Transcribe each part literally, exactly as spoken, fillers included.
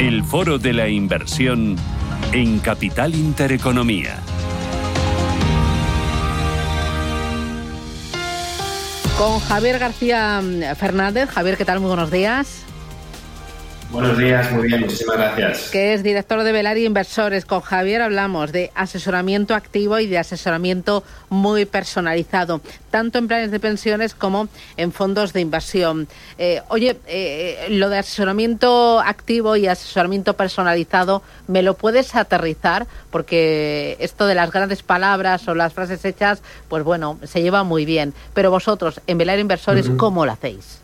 El Foro de la Inversión en Capital Intereconomía. Con Javier García Fernández. Javier, ¿qué tal? Muy buenos días. Buenos días, muy bien, muchísimas gracias. Que es director de Velaria Inversores. Con Javier hablamos de asesoramiento activo y de asesoramiento muy personalizado, tanto en planes de pensiones como en fondos de inversión. Eh, oye, eh, lo de asesoramiento activo y asesoramiento personalizado, ¿me lo puedes aterrizar? Porque esto de las grandes palabras o las frases hechas, pues bueno, se lleva muy bien. Pero vosotros, en Velaria Inversores, uh-huh. ¿cómo lo hacéis?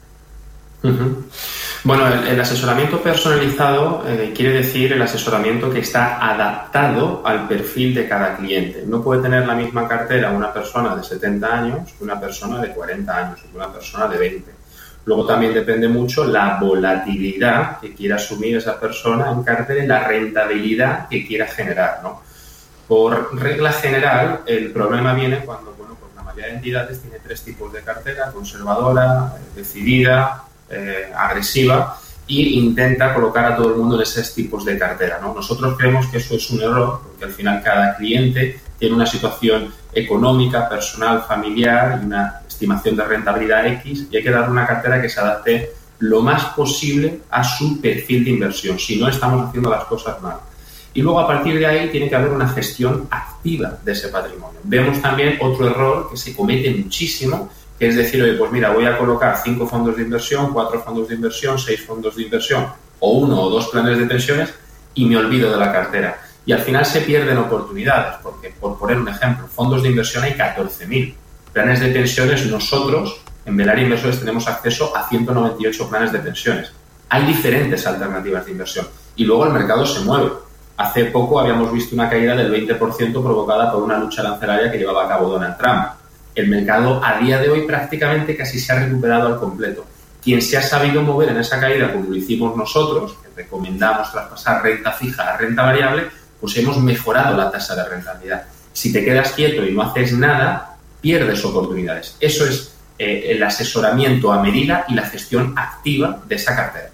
Uh-huh. Bueno, el, el asesoramiento personalizado eh, quiere decir el asesoramiento que está adaptado al perfil de cada cliente. No puede tener la misma cartera una persona de setenta años que una persona de cuarenta años o que una persona de veinte. Luego también depende mucho la volatilidad que quiera asumir esa persona en cartera y la rentabilidad que quiera generar, ¿no? Por regla general, el problema viene cuando, bueno, pues la mayoría de entidades tiene tres tipos de cartera: conservadora, decidida, Eh, agresiva, y intenta colocar a todo el mundo en esos tipos de cartera, ¿no? Nosotros creemos que eso es un error, porque al final cada cliente tiene una situación económica, personal, familiar y una estimación de rentabilidad X, y hay que darle una cartera que se adapte lo más posible a su perfil de inversión, si no estamos haciendo las cosas mal. Y luego, a partir de ahí, tiene que haber una gestión activa de ese patrimonio. Vemos también otro error que se comete muchísimo, que es decir, oye, pues mira, voy a colocar cinco fondos de inversión, cuatro fondos de inversión, seis fondos de inversión o uno o dos planes de pensiones y me olvido de la cartera. Y al final se pierden oportunidades, porque, por poner un ejemplo, fondos de inversión hay catorce mil. Planes de pensiones, nosotros en Velaria Inversores tenemos acceso a ciento noventa y ocho planes de pensiones. Hay diferentes alternativas de inversión y luego el mercado se mueve. Hace poco habíamos visto una caída del veinte por ciento provocada por una lucha arancelaria que llevaba a cabo Donald Trump. El mercado a día de hoy prácticamente casi se ha recuperado al completo. Quien se ha sabido mover en esa caída, como lo hicimos nosotros, que recomendamos traspasar renta fija a renta variable, pues hemos mejorado la tasa de rentabilidad. Si te quedas quieto y no haces nada, pierdes oportunidades. Eso es eh, el asesoramiento a medida y la gestión activa de esa cartera.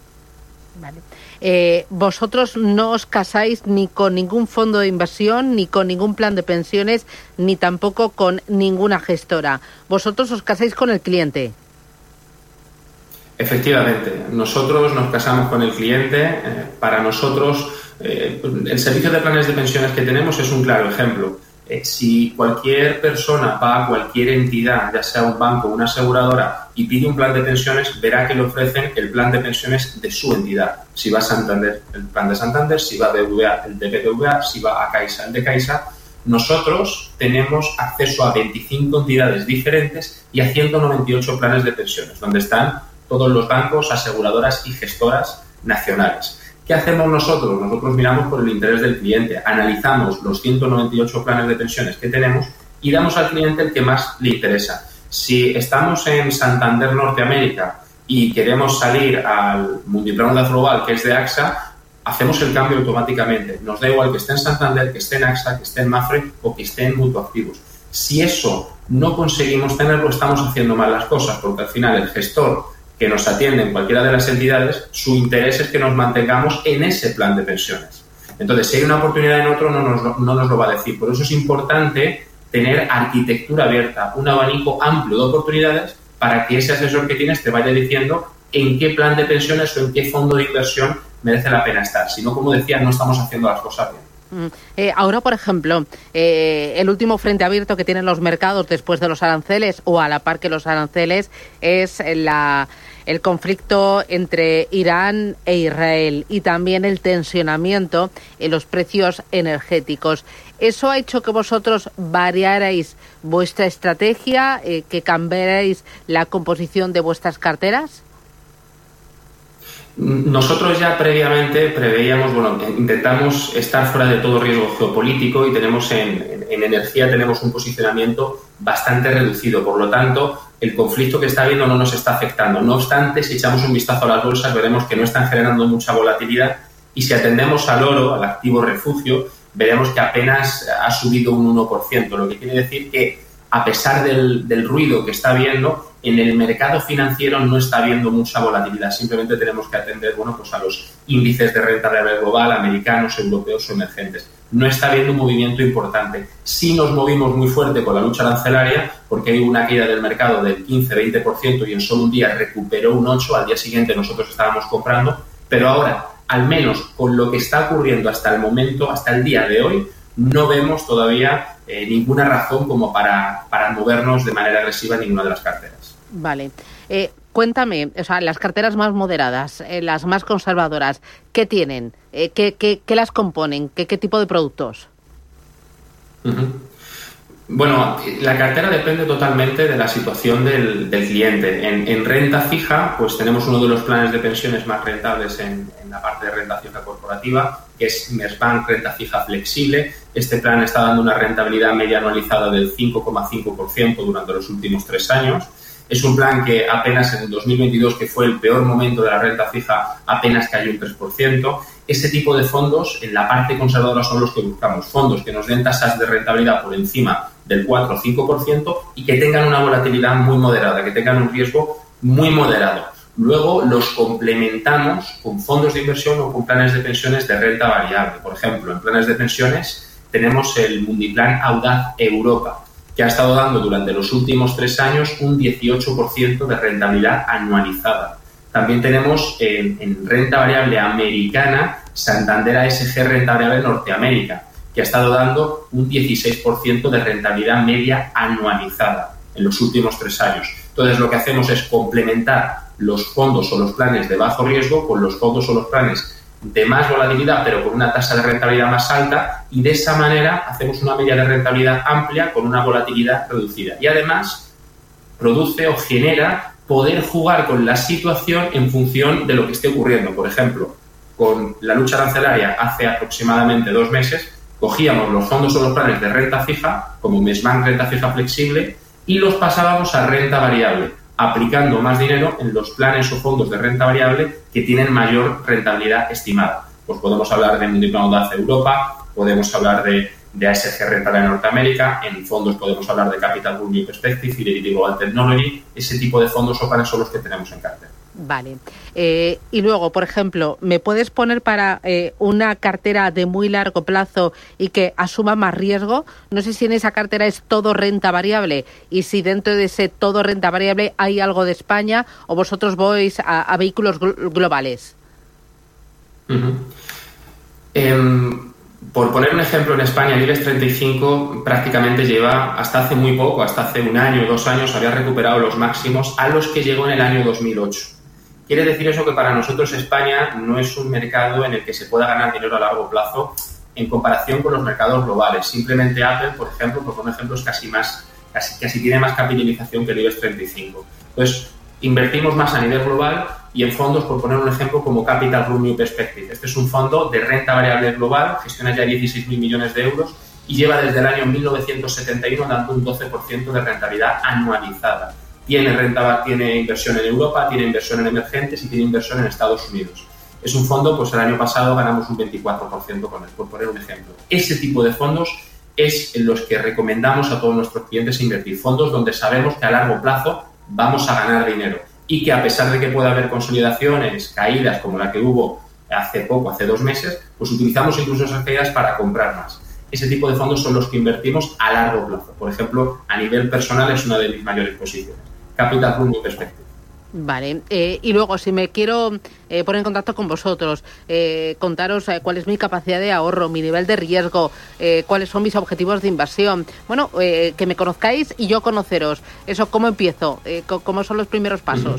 Vale. Eh, vosotros no os casáis ni con ningún fondo de inversión, ni con ningún plan de pensiones, ni tampoco con ninguna gestora. Vosotros os casáis con el cliente. Efectivamente, nosotros nos casamos con el cliente. Eh, para nosotros, eh, el servicio de planes de pensiones que tenemos es un claro ejemplo. Eh, si cualquier persona va a cualquier entidad, ya sea un banco o una aseguradora, y pide un plan de pensiones, verá que le ofrecen el plan de pensiones de su entidad. Si va a Santander, el plan de Santander; si va a B B V A, el de B B V A; si va a Caixa, el de Caixa. Nosotros tenemos acceso a veinticinco entidades diferentes y a ciento noventa y ocho planes de pensiones, donde están todos los bancos, aseguradoras y gestoras nacionales. ¿Qué hacemos nosotros? Nosotros miramos por el interés del cliente, analizamos los ciento noventa y ocho planes de pensiones que tenemos y damos al cliente el que más le interesa. Si estamos en Santander Norteamérica y queremos salir al Multiplan Global, que es de AXA, hacemos el cambio automáticamente. Nos da igual que esté en Santander, que esté en AXA, que esté en Mafre o que esté en Mutuactivos. Si eso no conseguimos tenerlo, estamos haciendo mal las cosas, porque al final el gestor que nos atiende en cualquiera de las entidades, su interés es que nos mantengamos en ese plan de pensiones. Entonces, si hay una oportunidad en otro, no nos, lo, no nos lo va a decir. Por eso es importante tener arquitectura abierta, un abanico amplio de oportunidades para que ese asesor que tienes te vaya diciendo en qué plan de pensiones o en qué fondo de inversión merece la pena estar. Si no, como decía, no estamos haciendo las cosas bien. Eh, ahora, por ejemplo, eh, el último frente abierto que tienen los mercados después de los aranceles, o a la par que los aranceles, es la, el conflicto entre Irán e Israel y también el tensionamiento en los precios energéticos. ¿Eso ha hecho que vosotros variarais vuestra estrategia, eh, que cambiarais la composición de vuestras carteras? Nosotros ya previamente preveíamos, bueno, intentamos estar fuera de todo riesgo geopolítico y tenemos en, en, en energía tenemos un posicionamiento bastante reducido. Por lo tanto, el conflicto que está habiendo no nos está afectando. No obstante, si echamos un vistazo a las bolsas, veremos que no están generando mucha volatilidad, y si atendemos al oro, al activo refugio, veremos que apenas ha subido un uno por ciento, lo que quiere decir que a pesar del, del ruido que está habiendo, en el mercado financiero no está habiendo mucha volatilidad. Simplemente tenemos que atender, bueno, pues a los índices de renta variable global, americanos, europeos o emergentes. No está habiendo un movimiento importante. Sí nos movimos muy fuerte con la lucha arancelaria porque hay una caída del mercado del quince a veinte por ciento y en solo un día recuperó un ocho por ciento, al día siguiente nosotros estábamos comprando, pero ahora, al menos con lo que está ocurriendo hasta el momento, hasta el día de hoy, no vemos todavía eh, ninguna razón como para, para movernos de manera agresiva en ninguna de las carteras. Vale. Eh, cuéntame, o sea, las carteras más moderadas, eh, las más conservadoras, ¿qué tienen? Eh, ¿qué, qué, ¿Qué las componen? ¿Qué, qué tipo de productos? Uh-huh. Bueno, la cartera depende totalmente de la situación del, del cliente. En, en renta fija, pues tenemos uno de los planes de pensiones más rentables en, en la parte de renta fija corporativa, que es Mersbank Renta Fija Flexible. Este plan está dando una rentabilidad media anualizada del cinco coma cinco por ciento durante los últimos tres años. Es un plan que apenas en el dos mil veintidós, que fue el peor momento de la renta fija, apenas cayó un tres por ciento. Ese tipo de fondos, en la parte conservadora, son los que buscamos. Fondos que nos den tasas de rentabilidad por encima del cuatro o cinco por ciento y que tengan una volatilidad muy moderada, que tengan un riesgo muy moderado. Luego los complementamos con fondos de inversión o con planes de pensiones de renta variable. Por ejemplo, en planes de pensiones tenemos el Mundiplan Audaz Europa, que ha estado dando durante los últimos tres años un dieciocho por ciento de rentabilidad anualizada. También tenemos en, en renta variable americana Santander A S G Renta Variable Norteamérica, que ha estado dando un dieciséis por ciento de rentabilidad media anualizada en los últimos tres años. Entonces, lo que hacemos es complementar los fondos o los planes de bajo riesgo con los fondos o los planes de más volatilidad, pero con una tasa de rentabilidad más alta, y de esa manera hacemos una media de rentabilidad amplia con una volatilidad reducida. Y además produce o genera poder jugar con la situación en función de lo que esté ocurriendo. Por ejemplo, con la lucha arancelaria hace aproximadamente dos meses, cogíamos los fondos o los planes de renta fija, como Mersbank Renta Fija Flexible, y los pasábamos a renta variable, aplicando más dinero en los planes o fondos de renta variable que tienen mayor rentabilidad estimada. Pues podemos hablar de Mundiplan Audaz Europa, podemos hablar de, de A S G Renta de Norteamérica, en fondos podemos hablar de Capital Group New Perspective, Fidelity Global Technology. Ese tipo de fondos o planes son los que tenemos en cartera. Vale. Eh, y luego, por ejemplo, ¿me puedes poner para eh, una cartera de muy largo plazo y que asuma más riesgo? No sé si en esa cartera es todo renta variable y si dentro de ese todo renta variable hay algo de España o vosotros vais a, a vehículos gl- globales. Uh-huh. Eh, por poner un ejemplo, en España el IBEX treinta y cinco prácticamente lleva, hasta hace muy poco, hasta hace un año o dos años, había recuperado los máximos a los que llegó en el año dos mil ocho. Quiere decir eso que para nosotros España no es un mercado en el que se pueda ganar dinero a largo plazo en comparación con los mercados globales. Simplemente Apple, por ejemplo, por poner ejemplos, casi más, casi, casi tiene más capitalización que el IBEX treinta y cinco. Entonces, invertimos más a nivel global y en fondos, por poner un ejemplo, como Capital Group New Perspective. Este es un fondo de renta variable global, gestiona ya dieciséis mil millones de euros y lleva desde el año mil novecientos setenta y uno dando un doce por ciento de rentabilidad anualizada. Tiene renta, tiene inversión en Europa, tiene inversión en emergentes y tiene inversión en Estados Unidos. Es un fondo, pues el año pasado ganamos un veinticuatro por ciento con él, por poner un ejemplo. Ese tipo de fondos es en los que recomendamos a todos nuestros clientes invertir. Fondos donde sabemos que a largo plazo vamos a ganar dinero y que a pesar de que pueda haber consolidaciones, caídas como la que hubo hace poco, hace dos meses, pues utilizamos incluso esas caídas para comprar más. Ese tipo de fondos son los que invertimos a largo plazo. Por ejemplo, a nivel personal es una de mis mayores posiciones. Capital Group New Perspective. Vale, eh, y luego si me quiero eh, poner en contacto con vosotros, eh, contaros eh, cuál es mi capacidad de ahorro, mi nivel de riesgo, eh, cuáles son mis objetivos de inversión, bueno, eh, que me conozcáis y yo conoceros, eso, ¿cómo empiezo? Eh, ¿Cómo son los primeros pasos?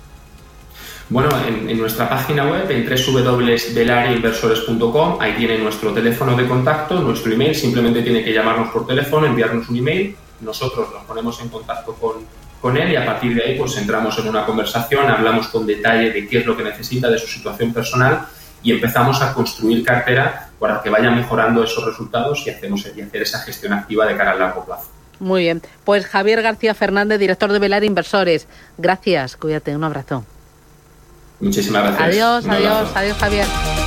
Bueno, en, en nuestra página web, en doble u doble u doble u punto velaria inversores punto com, ahí tiene nuestro teléfono de contacto, nuestro email, simplemente tiene que llamarnos por teléfono, enviarnos un email, nosotros nos ponemos en contacto con con él y a partir de ahí pues entramos en una conversación, hablamos con detalle de qué es lo que necesita, de su situación personal y empezamos a construir cartera para que vaya mejorando esos resultados y, hacemos, y hacer esa gestión activa de cara a largo plazo. Muy bien, pues Javier García Fernández, director de Velaria Inversores, gracias, cuídate, un abrazo. Muchísimas gracias. Adiós, adiós, adiós Javier.